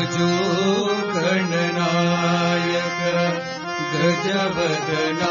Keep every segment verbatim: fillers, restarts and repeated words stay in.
भजो गणनायक गजवदना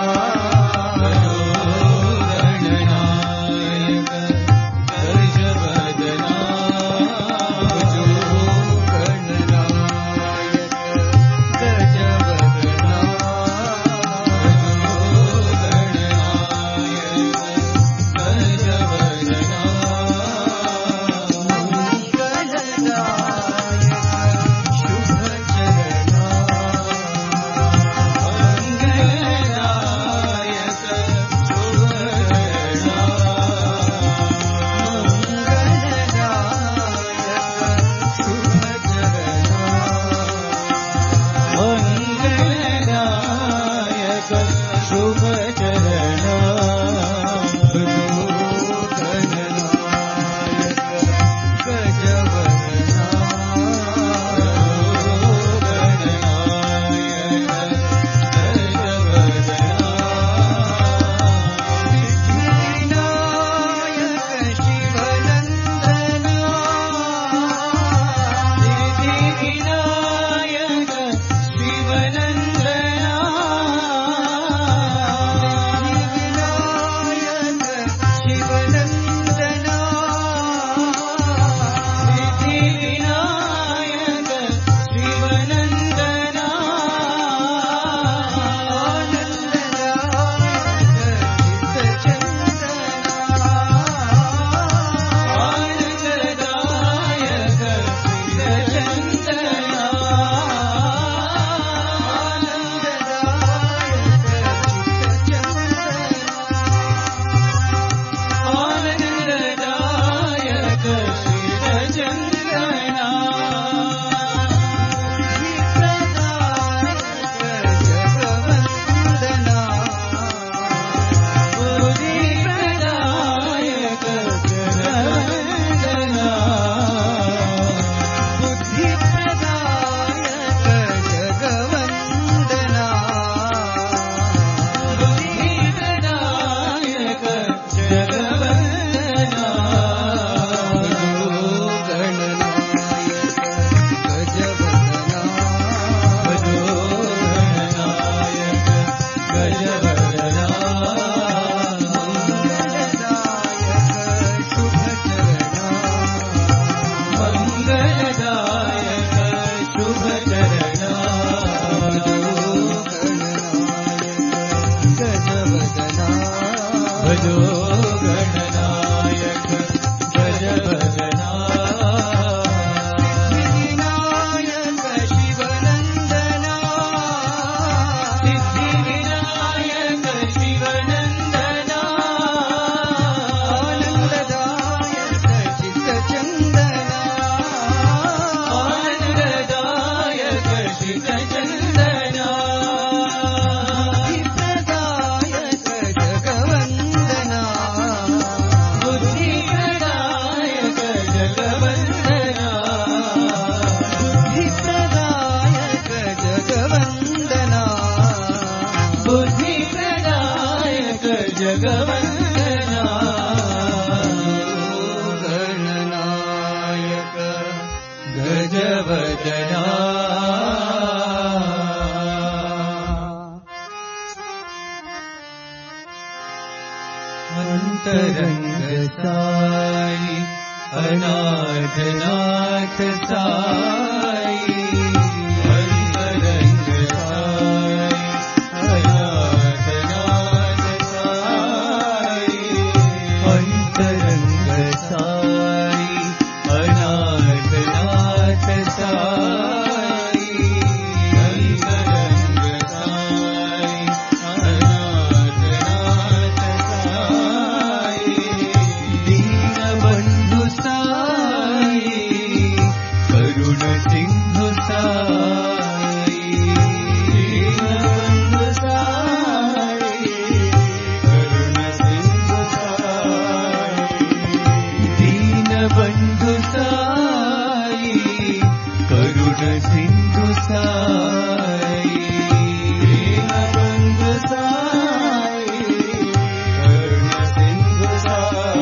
अंतरंग साई अनाथ नाथ साई अंतरंग साई अनाथ नाथ साई अंतरंग साई अनाथ नाथ साई अंतरंग साई अनाथ नाथ साई दीन बंधु साई करुण सिंधु साई दीन बंधु साई करुण सिंधु साई दीन बंधु साई करुण सिंधु साई दीन बंधु साई करुण सिंधु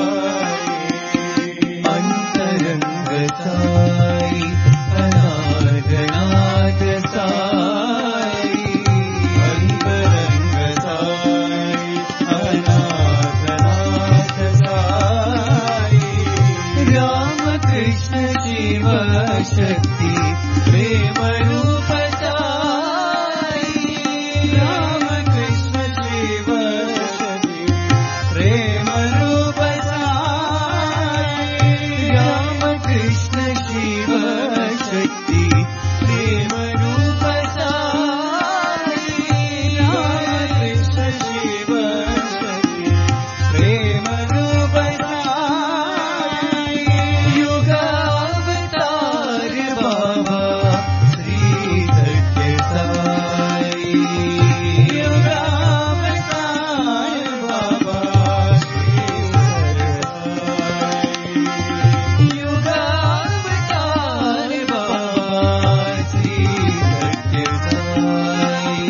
साई अंतरंग साई अनाथ शिव शक्ति प्रेम रूप साई राम कृष्ण शिव शक्ति प्रेम रूप साई राम कृष्ण शिव शक्ति प्रेम रूप साई राम कृष्ण शिव शक्ति प्रेम रूप साई युगावतार बाबा श्री सत्य साई युगावतार बाबा श्री युगावतार बाबा श्री सत्य साई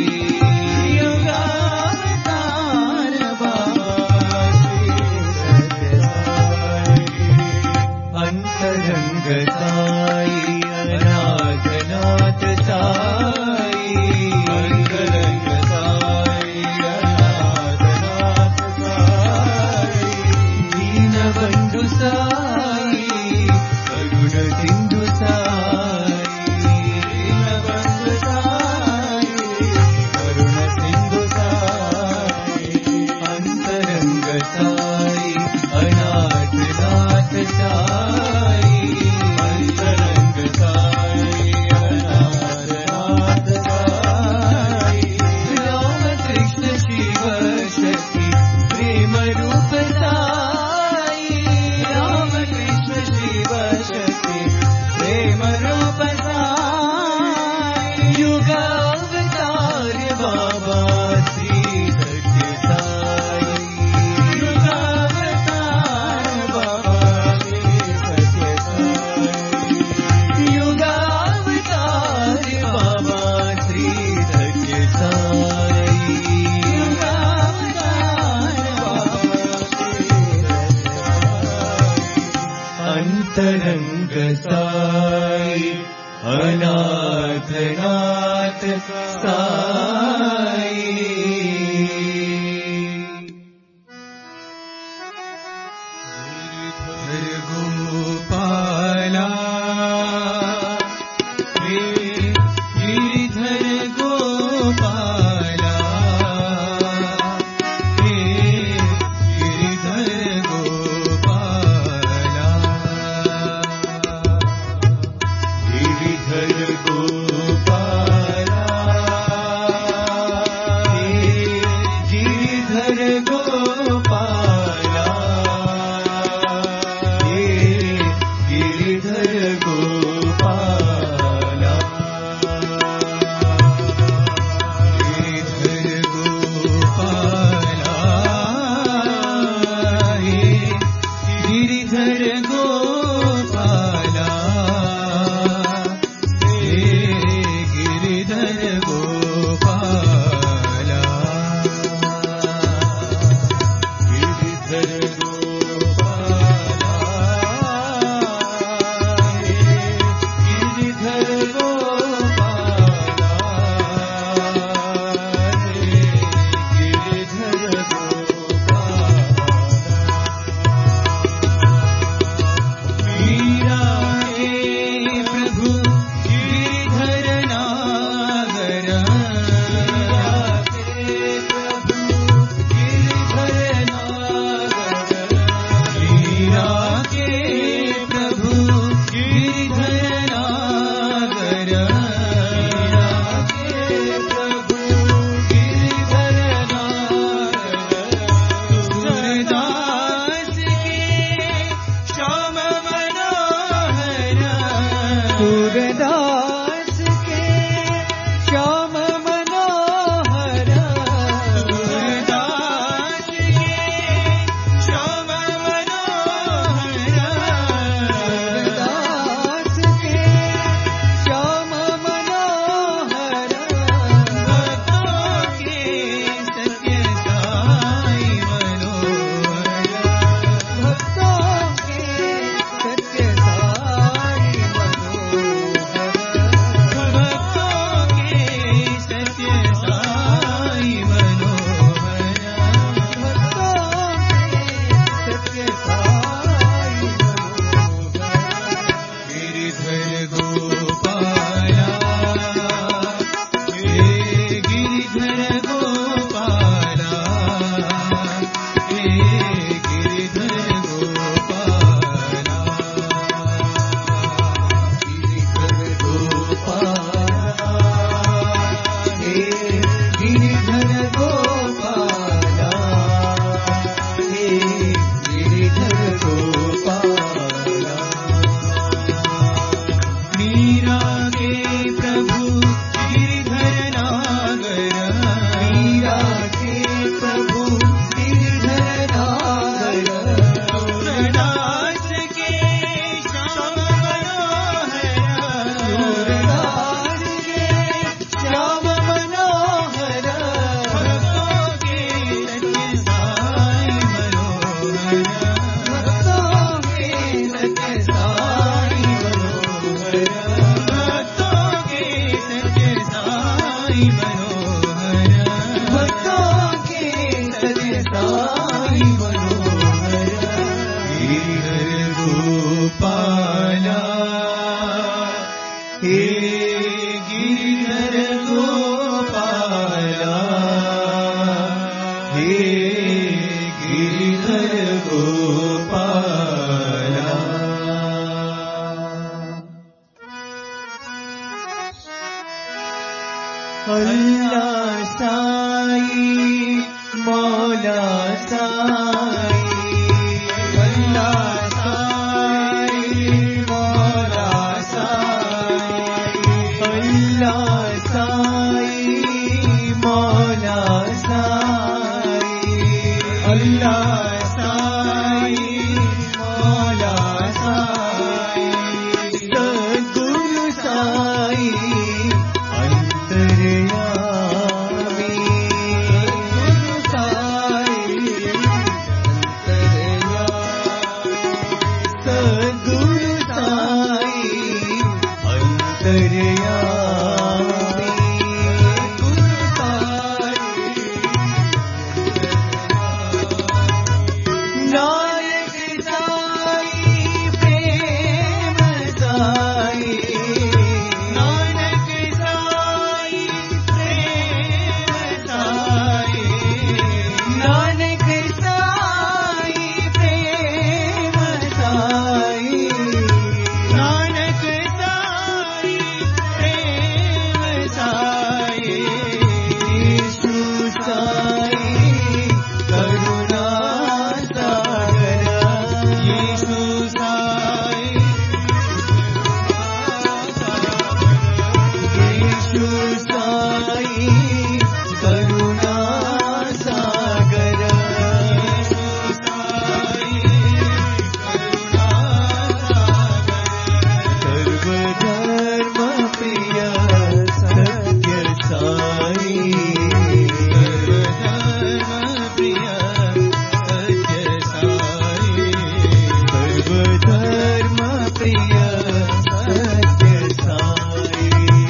युगावतार बाबा श्री सत्य साई अंतरंग साई अनाथनाथ साई अंतरंग साई अनाथनाथ साई दीनबंधु साई करुण सिंधु साई दीनबंधु साई करुण सिंधु साई अंतरंग साई अनाथनाथ साई अंतरंग साई अनाथनाथ साई राम कृष्ण शिव शक्ति प्रेम रूप साई राम कृष्ण शिव शक्ति प्रेम रूप साई युगावतार बाबा श्री सत्य साई युगावतार बाबा श्री सत्य साई युगावतार बाबा श्री सत्य साई युगावतार बाबा श्री सत्य साई अंतरंग साई अनाथनाथ साई गिरिधर गोपाला हे गिरिधर गोपाला हे गिरिधर गोपाला गिरिधर गोपाला हे गिरिधर गोपाला हे गिरिधर गोपाला गिरिधर गोपाला हे गिरिधर गोपाला हे गिरिधर गोपाला गिरिधर गोपाला हे गिरिधर गोपाला हे गिरिधर गोपाला मीरा के प्रभु गिरिधर नागर मीरा के प्रभु गिरिधर नागर मीरा के प्रभु गिरिधर नागर मीरा के प्रभु गिरिधर नागर सूरदास के श्याम मनोहर सूरदास के श्याम मनोहर सूरदास के श्याम मनोहर सूरदास के श्याम मनोहर भक्तों के सत्य साई मनोहर भक्तों के सत्य साई मनोहर गिरिधर गोपाला, हे गिरिधर गोपाला। अल्लाह साई मौला साई, अल्लाह साई मौला साई, अल्लाह साई मौला साई, अल्लाह साई मौला साई, सद्गुरु साई अंतर्यामी, सद्गुरु साई अंतर्यामी, सद्गुरु साई अंतर्यामी, गुरु साई नानक साई प्रेम साई, नानक साई प्रेम साई, नानक साई प्रेम साई, नानक साई प्रेम साई, यीशु साई करुणा सागर, यीशु साई यीशु साई करुणा सागर, यीशु साई करुणा सागर, सर्वधर्म प्रिय सत्य साई, सर्वधर्म प्रिय सत्य साई, सर्वधर्म प्रिय सत्य साई,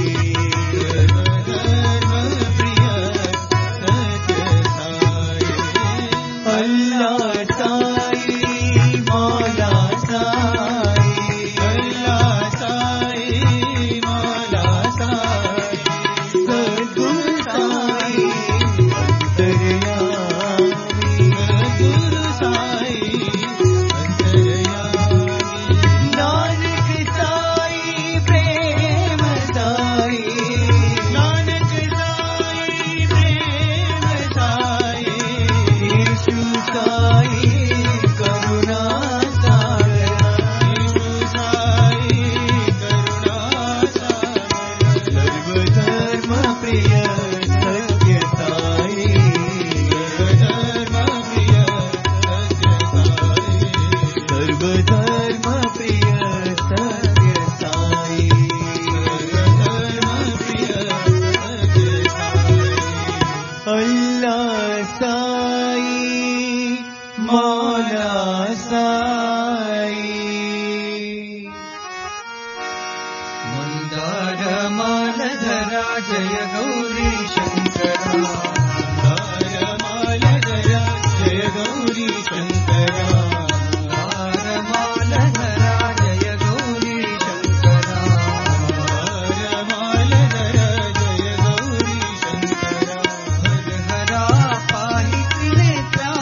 सर्वधर्म प्रिय सत्य साई, अल्लाह साई मौला साई, अल्लाह साई मौला साई, सद्गुरु साई अंतर्यामी, सद्गुरु साई अंतर्यामी, नानक साई प्रेम साई, नानक साई प्रेम साई, यीशु साई करुणा सागर, यीशु साई करुणा सागर, सर्वधर्म प्रिय सत्य साई, सर्वधर्म प्रिय सत्य साई, सर्वधर्म प्रिय सत्य साई, सर्वधर्म प्रिय सत्य साई, अल्लाह साई मौला साई। मंदार मालधरा जय गौरी शंकरा, मंदार मालधरा जय गौरी शंकरा, मंदार मालधरा जय गौरी शंकरा, मंदार मालधरा जय गौरी शंकरा, हर हरा पाहि त्रिनेत्रा,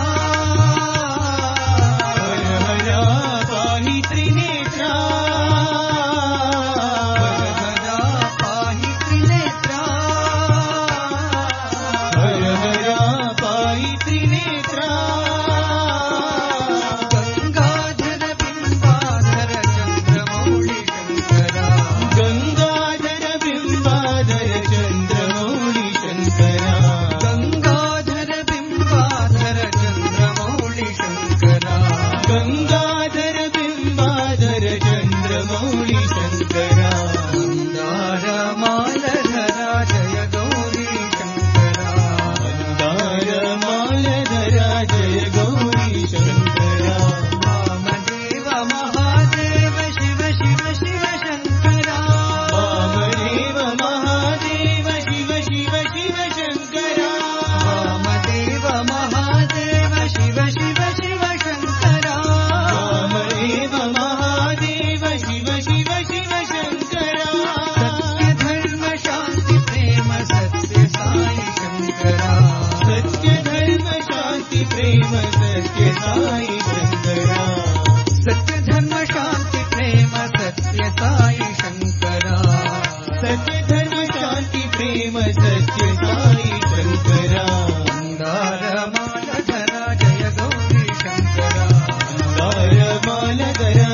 हर हरा पाहि त्रिनेत्रा, हर हरा पाहि त्रिनेत्रा, हर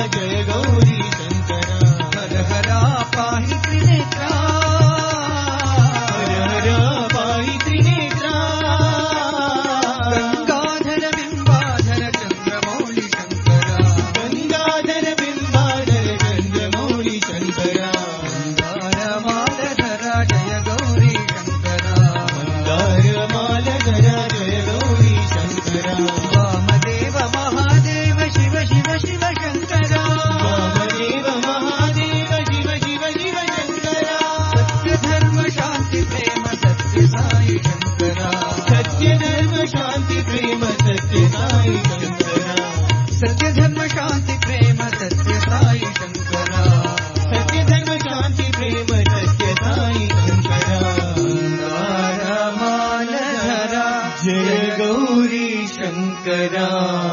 जय गौरी शंकरा हर हरा पाहि त्रिनेत्रा हर हरा पाहि त्रिनेत्रा गंगाधर बिंबाधर चंद्रमौलि शंकरा गंगाधर बिंबाधर चंद्रमौलि शंकरा मंदारमालधरा जय गौरी शंकरा मंदारमालधरा जय गौरी शंकरा वामदेव महादेव शिव शिव शिव शंकरा वामदेव महादेव शिव शिव शिव शंकरा सत्य धर्म शांति प्रेम सत्य साई शंकरा सत्य धर्म शांति प्रेम सत्य साई शंकरा सत्य धर्म शांति प्रेम सत्य साई शंकरा सत्य धर्म शांति प्रेम सत्य साई शंकरा मंदारमालधरा जय गौरी शंकरा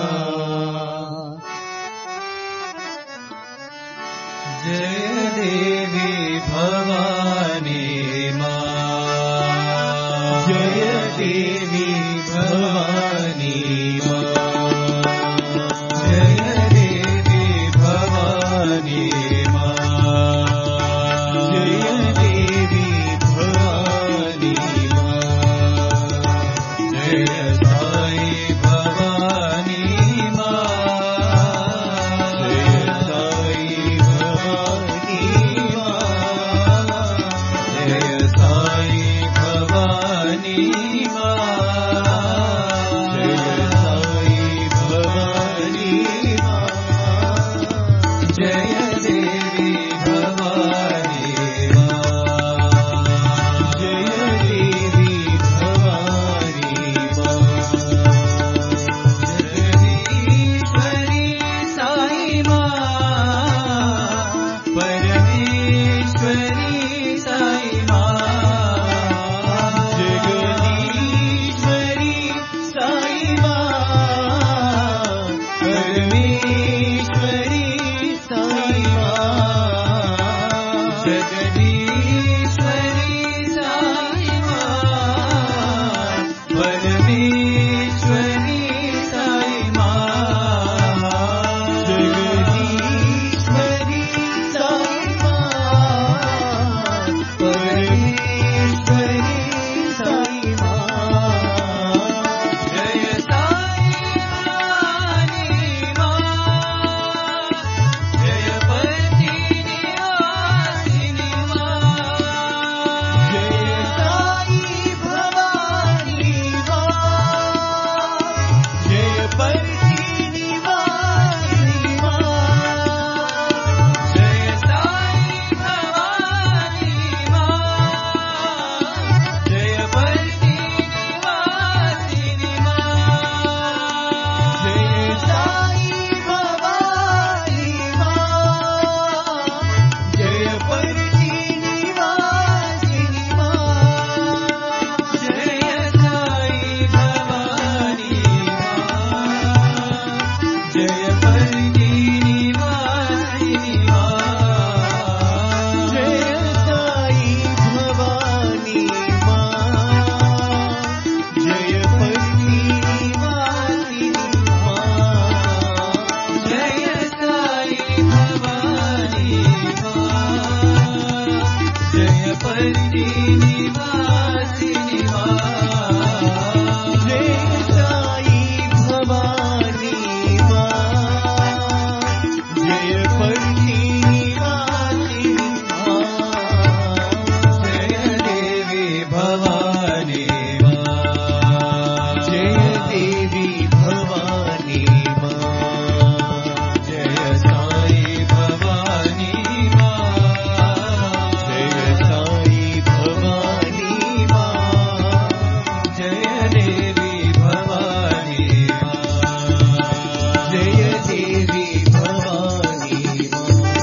जय देवी भवानी मां जय देवी भवानी मां जय देवी भवानी मां जय देवी भवानी मां जय साई भवानी मां जय साई भवानी मां जय साई भवानी मां जय साई भवानी मां जय देवी भवानी मां जय देवी भवानी मां जगदीश्वरी साई मां परमेश्वरी साई मां जगदीश्वरी साई मां परमेश्वरी साई मां जगदीश्वरी साई मां परमेश्वरी साई मां जगदीश्वरी साई मां परमेश्वरी साई मां जय साई भवानी मां जय पति निवासिनी मां जय साई भवानी मां जय पति निवासिनी मां जय साई भवानी मां जय पति निवासिनी मां जय साई भवानी मां जय पति निवासिनी मां जय साई भवानी मां जय पति निवासिनी मां जय साई भवानी मां जय पति निवासिनी मां जय साई भवानी मां जय पति निवासिनी मां जय साई भवानी मां जय पति निवासिनी मां जय देवी भवानी मां जय देवी भवानी मां जय साई भवानी मां जय साई भवानी मां जय देवी भवानी मां जय देवी भवानी मां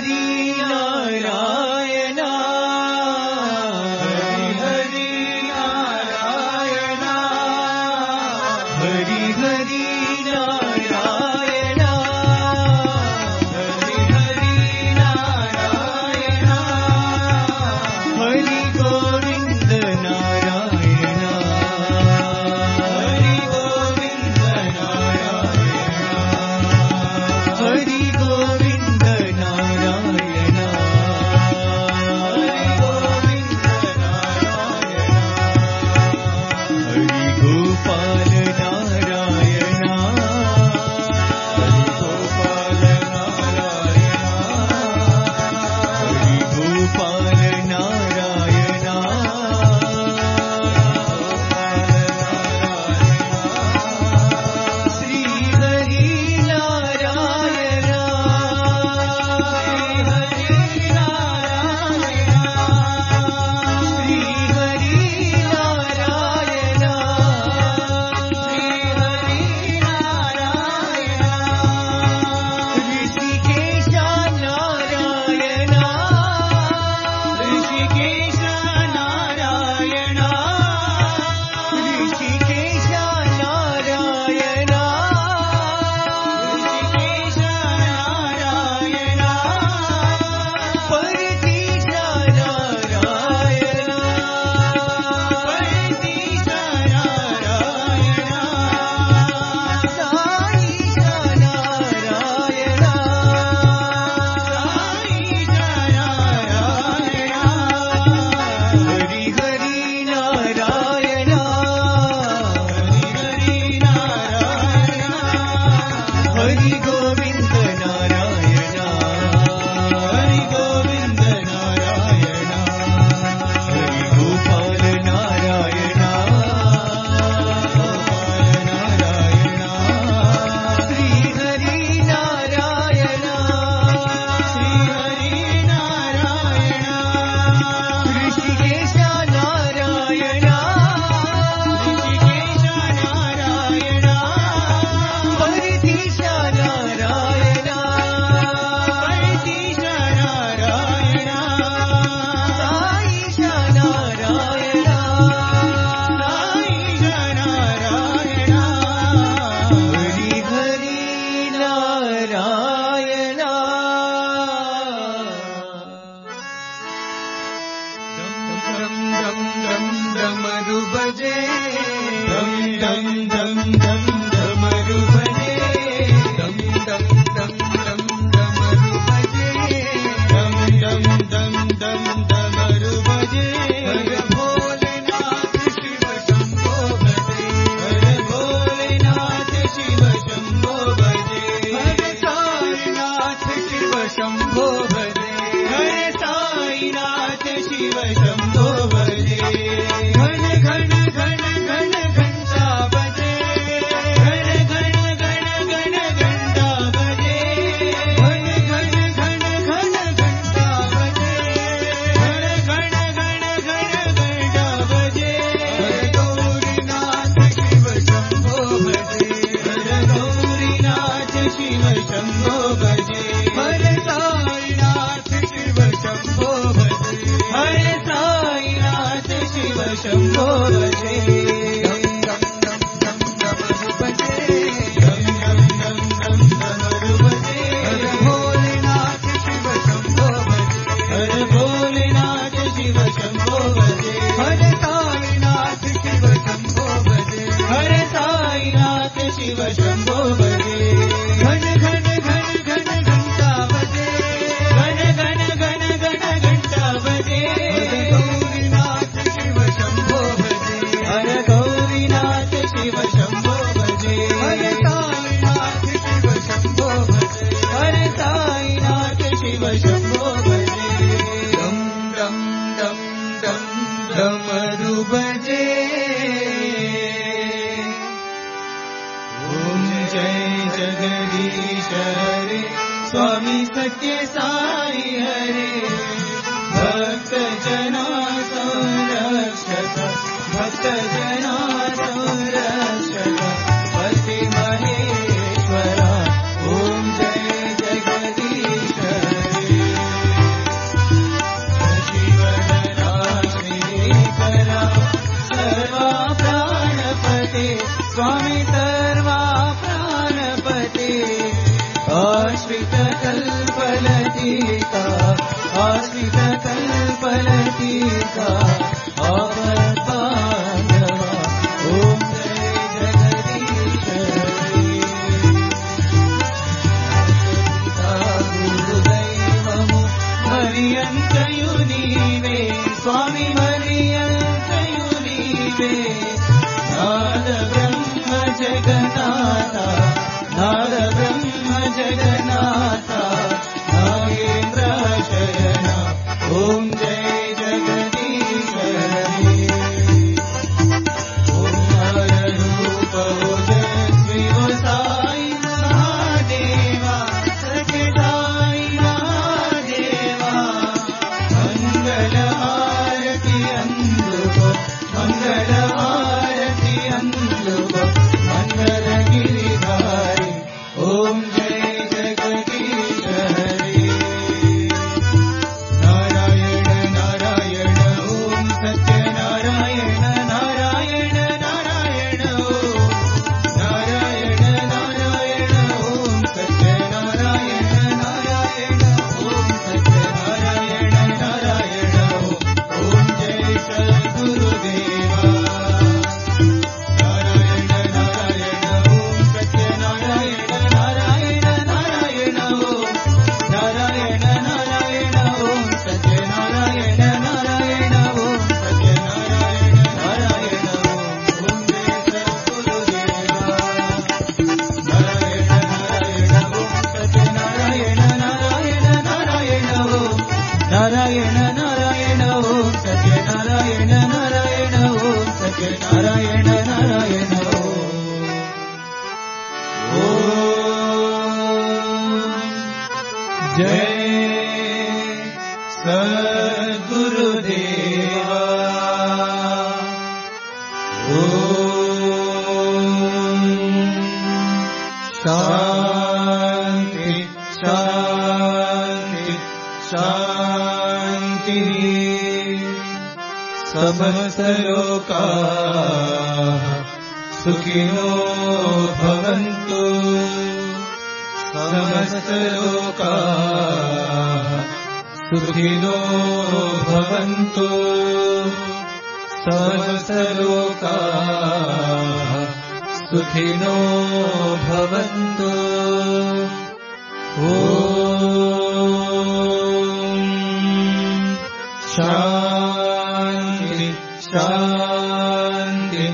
हरि नारायण हरि हरि नारायण हरि हरि नारायण हरि हरि नारायण हरि गोविंद नारायण हरि गोविंद नारायण हरि गोविंद नारायण हरि गोविंद नारायण हरि गोपाल नारायण हरि गोपाल नारायण हरि गोपाल नारायण श्री हरि नारायण श्री हरि नारायण श्री हरि नारायण श्री हरि नारायण ऋषिकेश नारायण ऋषिकेश नारायण ऋषिकेश नारायण ऋषिकेश नारायण परतीश नारायण परतीश नारायण साईश नारायण साईश नारायण हरि हरि नारायण हरि हरि नारायण हरि गोविंद नारायण हरि गोविंद नारायण हरि गोपाल नारायण गोपाल नारायण श्री हरि नारायण श्री हरि नारायण ऋषिकेश नारायण ऋषिकेश नारायण परतीश नारायण परतीश नारायण साईश नारायण साईश नारायण हरि हरि नारायण डम डम डम डमरू बजे डम डम डम डम डमरू बजे डम डम डम डम डमरू बजे डम डम डम डम डमरू बजे हर भोलेनाथ शिव शंभो भजे हर भोलेनाथ शिव शंभो भजे हर साईनाथ शिव शंभो भजे हर साईनाथ शिव शंभो भजे घन घन घन घन घंटा बजे घन घन घन घन घंटा बजे घन घन घन घन घंटा बजे घन घन घन घन घंटा बजे हर गौरीनाथ शिव शंभो भजे हर गौरीनाथ शिव शंभो भजे हर साईनाथ शिव शंभो भजे हर साईनाथ शिव शंभो भजे डम डम डम डम डमरू बजे डम डम डम डम डमरू बजे हर भोलेनाथ शिव शंभो भजे हर भोलेनाथ शिव शंभो भजे हर साईनाथ शिव शंभो भजे हर साईनाथ शिव शंभो भजे घन घन घन घन घंटा बजे घन घन घन घन घंटा बजे हर गौरीनाथ शिव शंभो भजे हर गौरीनाथ शिव शंभो भजे हर साईनाथ शिव शंभो भजे हर साईनाथ शिव शंभो भजे डम डम डम डम डमरू बजे ओम जय जगदीश हरे स्वामी सत्य साई हरे भक्त जना संरक्षक भक्त जना संरक्षक पति महेश्वरा ओम जय जगदीश हरे आश्रित कल्पलतिका आपद्बान्धवा ॐ जय जगदीश गुरुदैवमु मरियन्तयु नीवे स्वामी मरियन्तयु नीवे नाद ब्रह्म जगन्नाथा नाद ब्रह्म जगन्नाथा नागेन्द्र शरण ॐ जय जगदीश ॐ हररूप ओजस्वी ओ साई महादेवा सचदाई महादेवा मंगल आरती अंदुब मंगल आरती अंदुब मंगल गिरिधारी ॐ जय जगदीश हरे नारायण नारायण ॐ सत्यनारायण नारायण नारायण ॐ नारायण नारायण ॐ सत्यनारायण नारायण ॐ सत्यनारायण नारायण ॐ जय सद्गुरुदेवा नारायण नारायण ॐ सत्यनारायण नारायण नारायण ॐ नारायण नारायण ॐ सत्यनारायण नारायण ॐ सत्यनारायण नारायण ॐ जय सद्गुरुदेवा नारायण नारायण ॐ सत्यनारायण नारायण नारायण ॐ नारायण नारायण ॐ सत्यनारायण नारायण ॐ सत्यनारायण नारायण ॐ ॐ जय सद्गुरुदेवा ॐ शान्ति शान्ति शान्तिः समस्तलोकाः सुखिनो भवन्तु समस्तलोकाः सुखिनो भवन्तु समस्तलोकाः सुखिनो भवन्तु ॐ शान्ति शान्ति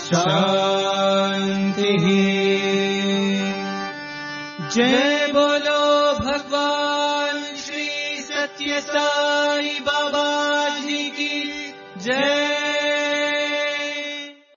शान्तिः जय बोलो भगवान श्री सत्य साई बाबा जी की जय।